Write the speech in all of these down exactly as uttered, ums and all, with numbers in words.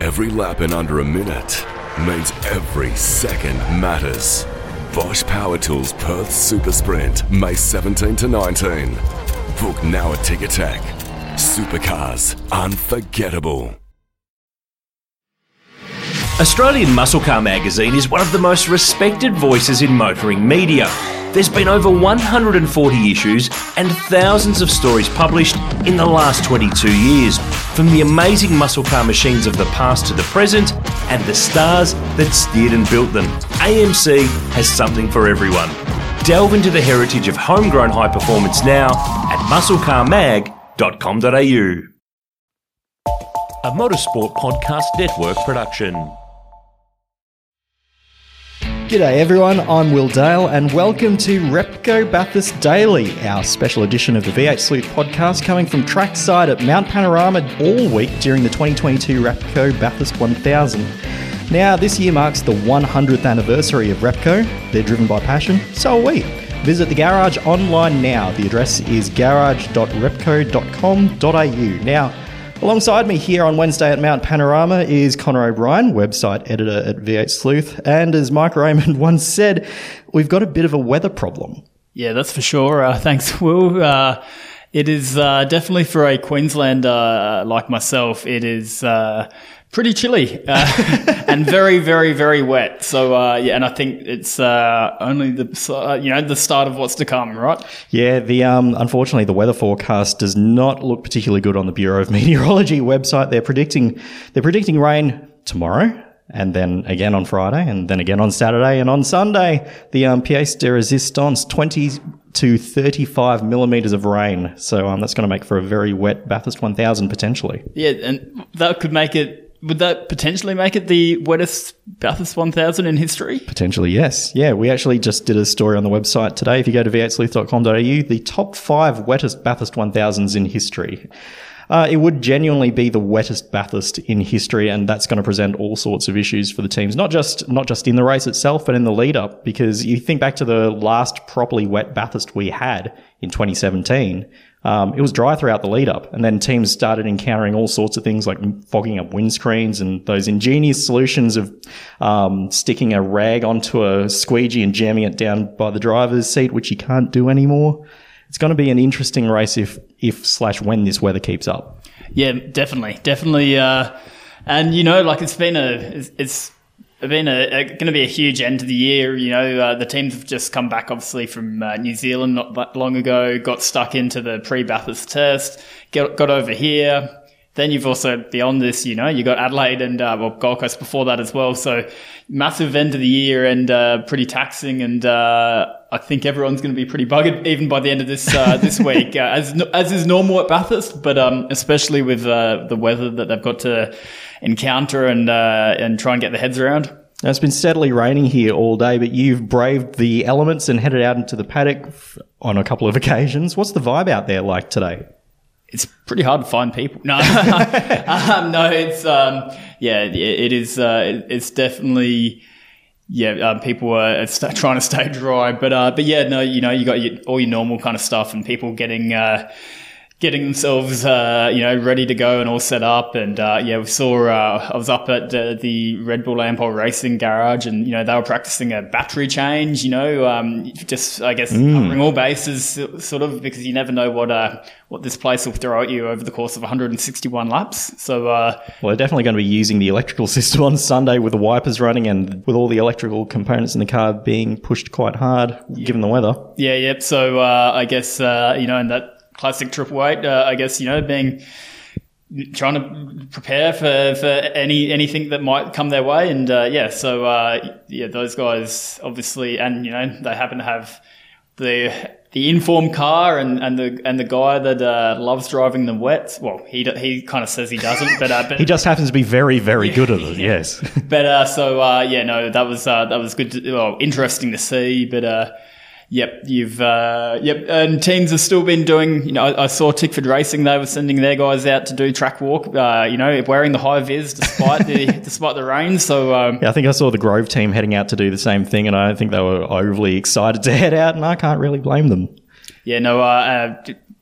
Every lap in under a minute means every second matters. Bosch Power Tools Perth Super Sprint, May seventeenth to nineteenth. Book now at Ticketek. Supercars, unforgettable. Australian Muscle Car Magazine is one of the most respected voices in motoring media. There's been over one hundred forty issues and thousands of stories published in the last twenty-two years, from the amazing muscle car machines of the past to the present, and the stars that steered and built them. A M C has something for everyone. Delve into the heritage of homegrown high performance now at muscle car mag dot com dot a u. A Motorsport Podcast Network production. G'day everyone, I'm Will Dale and welcome to Repco Bathurst Daily, our special edition of the V eight Sleuth podcast coming from trackside at Mount Panorama all week during the twenty twenty-two Repco Bathurst one thousand. Now, this year marks the one hundredth anniversary of Repco. They're driven by passion, so are we. Visit the garage online now. The address is garage dot repco dot com dot a u. Now, alongside me here on Wednesday at Mount Panorama is Connor O'Brien, website editor at V eight Sleuth. And as Mike Raymond once said, we've got a bit of a weather problem. Yeah, that's for sure. Uh, thanks, Will. Uh, it is uh, definitely for a Queenslander uh, like myself, it is uh, pretty chilly uh, and very, very, very wet. So, uh, yeah, and I think it's uh, only the, uh, you know, the start of what's to come, right? Yeah, the um, unfortunately, the weather forecast does not look particularly good on the Bureau of Meteorology website. They're predicting they're predicting rain tomorrow, and then again on Friday, and then again on Saturday, and on Sunday, the um, pièce de résistance, twenty to thirty-five millimetres of rain. So um, that's going to make for a very wet Bathurst one thousand potentially. Yeah, and that could make it, would that potentially make it the wettest Bathurst one thousand in history? Potentially, yes. Yeah, we actually just did a story on the website today. If you go to v eight sleuth dot com dot a u, the top five wettest Bathurst one thousands in history. Uh, it would genuinely be the wettest Bathurst in history, and that's going to present all sorts of issues for the teams, not just not just in the race itself, but in the lead-up, because you think back to the last properly wet Bathurst we had in twenty seventeen, um, it was dry throughout the lead-up, and then teams started encountering all sorts of things like fogging up windscreens and those ingenious solutions of um, sticking a rag onto a squeegee and jamming it down by the driver's seat, which you can't do anymore. It's going to be an interesting race if, if slash when this weather keeps up. Yeah, definitely, definitely. Uh, and you know, like it's been a, it's, it's been a, a going to be a huge end to the year. You know, uh, the teams have just come back, obviously, from uh, New Zealand not that long ago. Got stuck into the pre-Bathurst test. Got, got over here. Then you've also, beyond this, you know, you got Adelaide and, uh, well, Gold Coast before that as well. So massive end of the year and, uh, pretty taxing. And, uh, I think everyone's going to be pretty buggered even by the end of this, uh, this week, uh, as, as is normal at Bathurst, but, um, especially with, uh, the weather that they've got to encounter and, uh, and try and get their heads around. Now, it's been steadily raining here all day, but you've braved the elements and headed out into the paddock on a couple of occasions. What's the vibe out there like today? It's pretty hard to find people. No, um, no, it's, um, yeah, it is, uh, it's definitely, yeah, uh, people are st- trying to stay dry, but, uh, but yeah, no, you know, you got your, all your normal kind of stuff and people getting, uh, getting themselves, uh, you know, ready to go and all set up. And, uh, yeah, we saw, uh, I was up at uh, the Red Bull Ampol Racing garage and, you know, they were practicing a battery change, you know, um, just, I guess, mm. covering all bases sort of, because you never know what, uh, what this place will throw at you over the course of one hundred sixty-one laps. So, uh, well, they're definitely going to be using the electrical system on Sunday with the wipers running and with all the electrical components in the car being pushed quite hard, yeah. given the weather. Yeah, yep. So, uh, I guess, uh, you know, and that, classic triple eight, uh, I guess, you know, being trying to prepare for, for any anything that might come their way. And, uh, yeah, so, uh, yeah, those guys obviously, and, you know, they happen to have the the informed car and, and the and the guy that uh, loves driving them wet. Well, he he kind of says he doesn't, but, uh, but he just happens to be very, very good at it, yes. But, uh, so, uh, yeah, no, that was, uh, that was good, to, well, interesting to see, but, uh, Yep, you've uh, yep, and teams have still been doing. You know, I, I saw Tickford Racing; they were sending their guys out to do track walk. Uh, you know, wearing the high vis despite the despite the rain. So um, yeah, I think I saw the Grove team heading out to do the same thing, and I don't think they were overly excited to head out, and I can't really blame them. Yeah, no, uh, uh,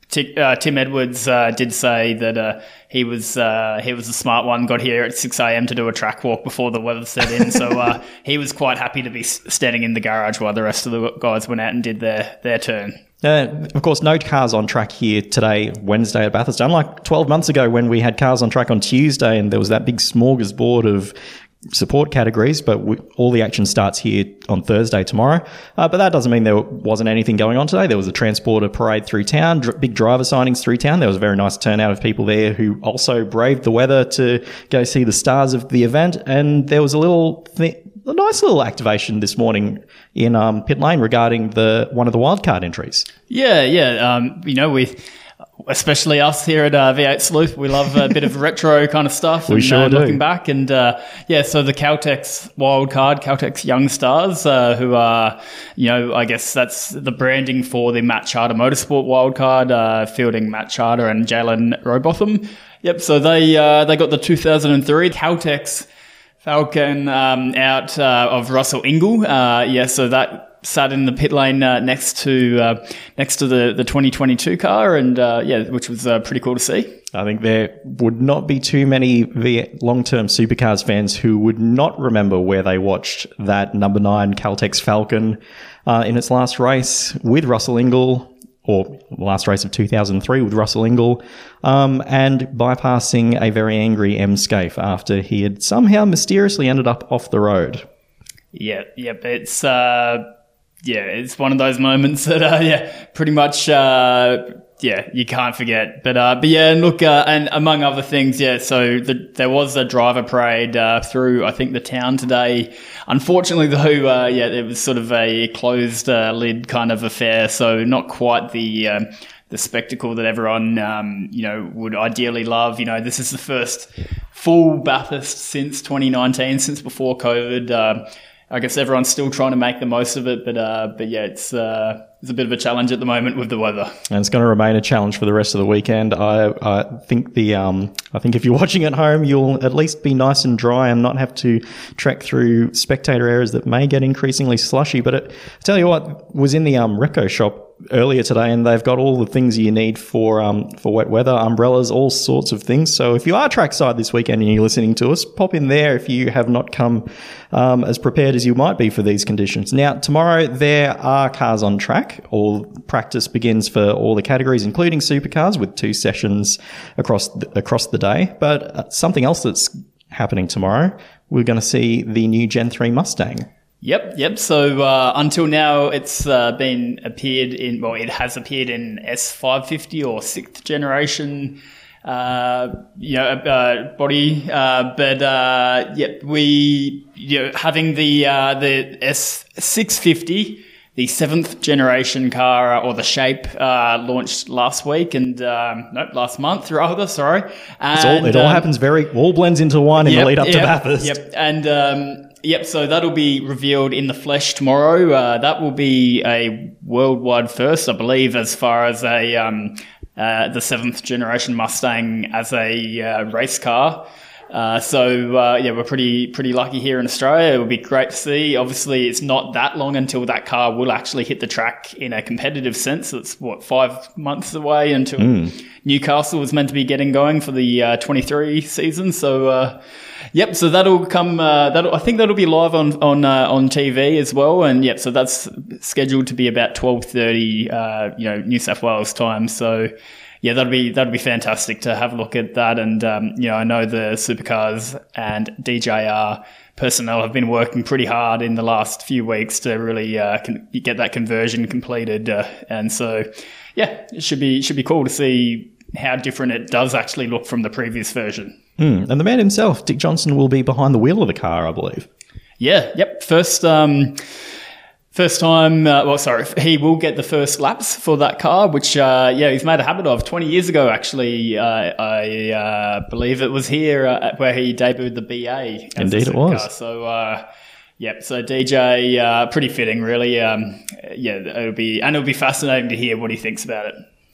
T- uh, Tim Edwards uh, did say that uh, he was uh, he was a smart one, got here at six a.m. to do a track walk before the weather set in, so uh, he was quite happy to be standing in the garage while the rest of the guys went out and did their, their turn. Uh, of course, no cars on track here today, Wednesday at Bathurst. Unlike twelve months ago when we had cars on track on Tuesday and there was that big smorgasbord of support categories, but we, all the action starts here on Thursday tomorrow. Uh, but that doesn't mean there wasn't anything going on today. There was a transporter parade through town, dr- big driver signings through town. There was a very nice turnout of people there who also braved the weather to go see the stars of the event. And there was a little th- a nice little activation this morning in um, pit lane regarding the one of the wildcard entries. Yeah, yeah. Um, you know, we... Especially us here at uh, V eight Sleuth, we love a bit of retro kind of stuff. We and, sure uh, do. Looking back, and uh, yeah, so the Caltex wildcard, Caltex Young Stars, uh, who are, you know, I guess that's the branding for the Matt Charter Motorsport wildcard, uh, fielding Matt Charter and Jalen Robotham. Yep, so they uh, they got the two thousand three Caltex Falcon um, out uh, of Russell Ingall. Uh, yeah, so that sat in the pit lane uh, next to uh, next to the, the twenty twenty-two car, and uh, yeah, which was uh, pretty cool to see. I think there would not be too many v- long-term supercars fans who would not remember where they watched that number nine Caltex Falcon uh, in its last race with Russell Ingall, or the last race of two thousand three with Russell Ingall, um, and bypassing a very angry M. Scaife after he had somehow mysteriously ended up off the road. Yeah, yep, it's uh, yeah, it's one of those moments that uh, yeah, pretty much uh, yeah, you can't forget. But uh, but yeah, and look, uh, and among other things, yeah, so the, there was a driver parade uh, through I think the town today. Unfortunately, though, uh, yeah, it was sort of a closed uh, lid kind of affair, so not quite the. Um, the spectacle that everyone, um, you know, would ideally love. You know, this is the first full Bathurst since twenty nineteen, since before COVID. Uh, I guess everyone's still trying to make the most of it, but uh, but yeah, it's uh, it's a bit of a challenge at the moment with the weather, and it's going to remain a challenge for the rest of the weekend. I I think the um I think if you're watching at home, you'll at least be nice and dry and not have to trek through spectator areas that may get increasingly slushy. But it, I tell you what, was in the um Reco shop earlier today, and they've got all the things you need for um for wet weather, umbrellas, all sorts of things. So if you are trackside this weekend and you're listening to us, pop in there if you have not come um, as prepared as you might be for these conditions. Now, tomorrow there are cars on track. All practice begins for all the categories, including supercars, with two sessions across the, across the day. But uh, something else that's happening tomorrow, we're going to see the new Gen three Mustang. Yep, yep. So uh, until now, it's uh, been appeared in, well, it has appeared in S five fifty or sixth generation, uh, you know, uh, body. Uh, but uh, yep, we, you know, having the uh, the S six fifty, the seventh generation car, uh, or the shape, uh, launched last week and um, nope, last month rather. Sorry, and, it's all, it all um, happens very all blends into one in yep, the lead up yep, to Bathurst. Yep, and. Um, Yep, so that'll be revealed in the flesh tomorrow. Uh, that will be a worldwide first, I believe, as far as a um, uh, the seventh generation Mustang as a uh, race car. Uh, so uh, yeah, we're pretty pretty lucky here in Australia. It will be great to see. Obviously, it's not that long until that car will actually hit the track in a competitive sense. It's what five months away until mm. Newcastle was meant to be getting going for the uh, twenty-three season. So. Uh, Yep, so that'll come. Uh, that'll, I think that'll be live on on uh, on T V as well, and yep, so that's scheduled to be about twelve thirty, uh, you know, New South Wales time. So, yeah, that'll be that'll be fantastic to have a look at that. And um, you know, I know the Supercars and D J R personnel have been working pretty hard in the last few weeks to really uh, con- get that conversion completed, uh, and so yeah, it should be should be cool to see how different it does actually look from the previous version. Mm. And the man himself, Dick Johnson, will be behind the wheel of the car, I believe. Yeah, yep. First um, first time, uh, well, sorry, he will get the first laps for that car, which, uh, yeah, he's made a habit of. twenty years ago, actually, uh, I uh, believe it was here uh, where he debuted the B A. Indeed it was. So, uh, yep, so D J, uh, pretty fitting, really. Um, yeah, it'll be, and it'll be fascinating to hear what he thinks about it.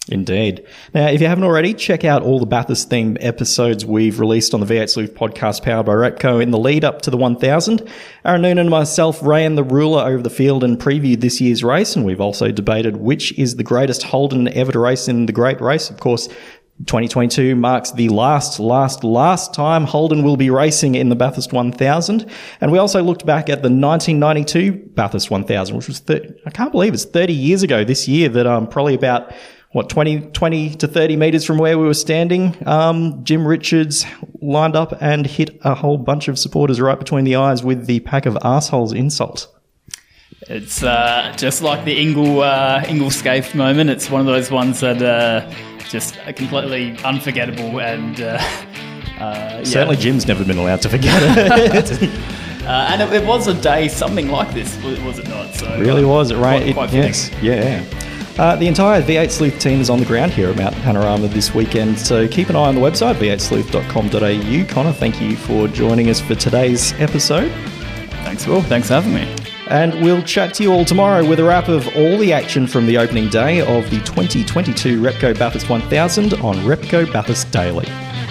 Indeed. Now, if you haven't already, check out all the Bathurst-themed episodes we've released on the V eight Sleuth podcast powered by Repco in the lead up to the one thousand. Aaron Noonan and myself ran the ruler over the field and previewed this year's race, and we've also debated which is the greatest Holden ever to race in the Great Race. Of course, twenty twenty-two marks the last, last, last time Holden will be racing in the Bathurst one thousand. And we also looked back at the nineteen ninety-two Bathurst one thousand, which was, thirty, I can't believe it's thirty years ago this year that um, probably about, what, twenty, twenty to thirty metres from where we were standing, um, Jim Richards lined up and hit a whole bunch of supporters right between the eyes with the pack of arseholes insult. It's uh, just like the Ingle, uh, Ingle Scaife moment. It's one of those ones that... Uh, just completely unforgettable, and uh, uh, certainly yeah. Jim's never been allowed to forget it. uh, and it, it was a day something like this, was it not? So really was it right? Quite, quite it, yes, yeah. Uh, the entire V eight Sleuth team is on the ground here at Mountain Panorama this weekend, so keep an eye on the website v eight sleuth dot com dot a u. Connor, thank you for joining us for today's episode. Thanks, Will. Thanks for having me. And we'll chat to you all tomorrow with a wrap of all the action from the opening day of the twenty twenty-two Repco Bathurst one thousand on Repco Bathurst Daily.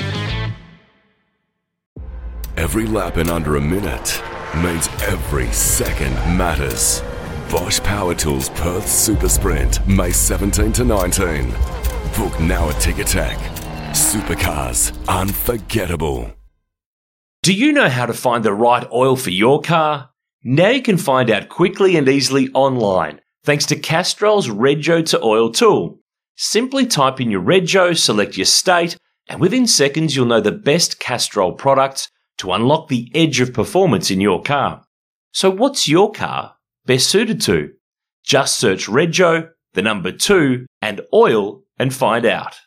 Every lap in under a minute means every second matters. Bosch Power Tools Perth Super Sprint, May seventeenth to nineteenth. Book now at Ticketek. Supercars, unforgettable. Do you know how to find the right oil for your car? Now you can find out quickly and easily online, thanks to Castrol's Rego to Oil tool. Simply type in your Rego, select your state, and within seconds you'll know the best Castrol products to unlock the edge of performance in your car. So what's your car best suited to? Just search Rego, the number two, and oil and find out.